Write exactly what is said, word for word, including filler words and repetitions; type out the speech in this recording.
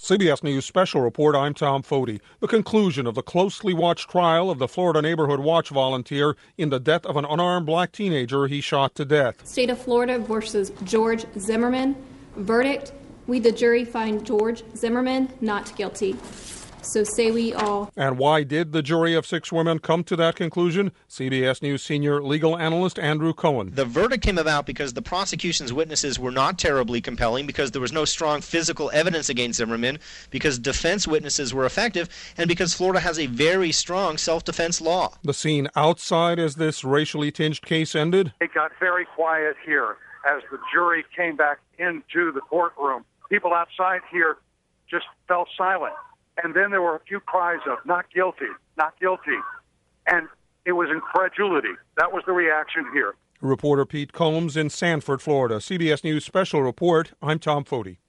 C B S News Special Report, I'm Tom Foti. The conclusion of the closely watched trial of the Florida Neighborhood Watch volunteer in the death of an unarmed black teenager he shot to death. State of Florida versus George Zimmerman. Verdict, we the jury find George Zimmerman not guilty. So say we all. And why did the jury of six women come to that conclusion? C B S News senior legal analyst Andrew Cohen. The verdict came about because the prosecution's witnesses were not terribly compelling, because there was no strong physical evidence against Zimmerman, because defense witnesses were effective, and because Florida has a very strong self-defense law. The scene outside as this racially tinged case ended? It got very quiet here as the jury came back into the courtroom. People outside here just fell silent. And then there were a few cries of, not guilty, not guilty. And it was incredulity. That was the reaction here. Reporter Pete Combs in Sanford, Florida. C B S News Special Report, I'm Tom Foti.